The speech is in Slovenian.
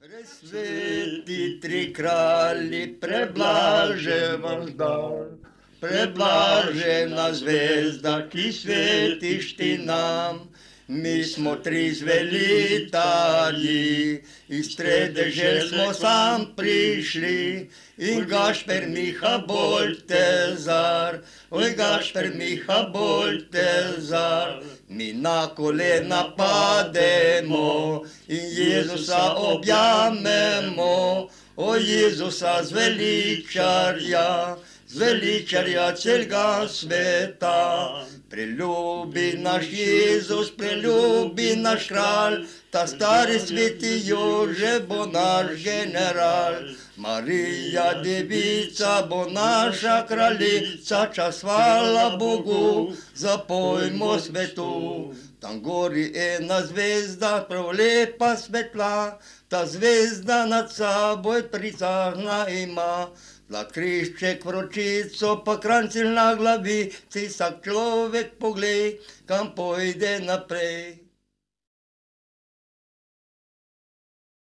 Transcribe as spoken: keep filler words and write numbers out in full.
Presveti tri kralji, preblažen dan, preblažena zvezda, ki svetiš ti nam. Mi smo tri zvelitelji, iz treh dežel smo sam prišli, in Gašper, Miha, Boltezar, oj Gašper, Miha, Boltezar. Mi na kolena pademo in Jezusa objamemo, o Jezusa zveličarja, zveličarja celega sveta. Preljubi naš Jezus, preljubi naš kralj, ta stari sveti Jože bo naš general. Marija devica bo naša kraljica, čas hvala Bogu, zapojmo svetu. Tam gori ena zvezda, prav lepa svetla, ta zvezda nad saboj prisahna ima. Dla križček vročico, pa krancil na glavi, vsak človek poglej, kam pojde naprej.